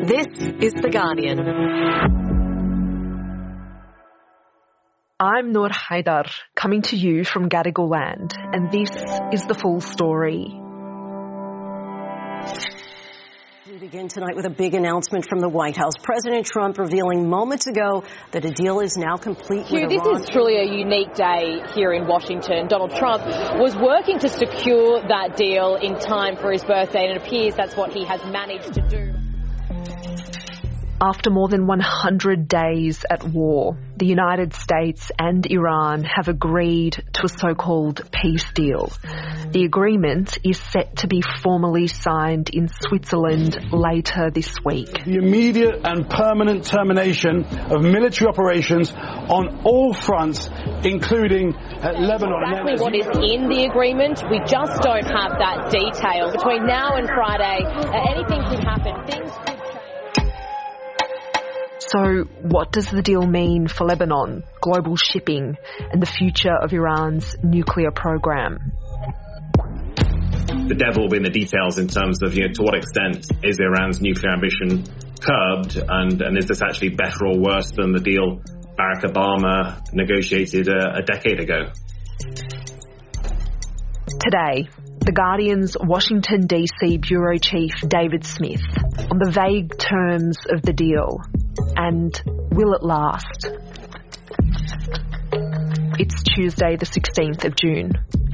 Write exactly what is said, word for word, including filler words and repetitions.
This is The Guardian. I'm Noor Haidar, coming to you from Gadigal land, and this is the full story. We begin tonight with a big announcement from the White House. President Trump revealing moments ago that a deal is now complete Hugh, with this Iran. is truly a unique day here in Washington. Donald Trump was working to secure that deal in time for his birthday, and it appears that's what he has managed to do. After more than one hundred days at war, the United States and Iran have agreed to a so-called peace deal. The agreement is set to be formally signed in Switzerland later this week. The immediate and permanent termination of military operations on all fronts, including uh, Lebanon. Exactly what is in the agreement, we just don't have that detail. Between now and Friday, uh, anything could happen. Things could change. So what does the deal mean for Lebanon, global shipping, and the future of Iran's nuclear program? The devil will be in the details in terms of, you know, to what extent is Iran's nuclear ambition curbed, and, and is this actually better or worse than the deal Barack Obama negotiated a, a decade ago? Today, The Guardian's Washington D C Bureau Chief David Smith on the vague terms of the deal, and will it last? It's Tuesday the sixteenth of June.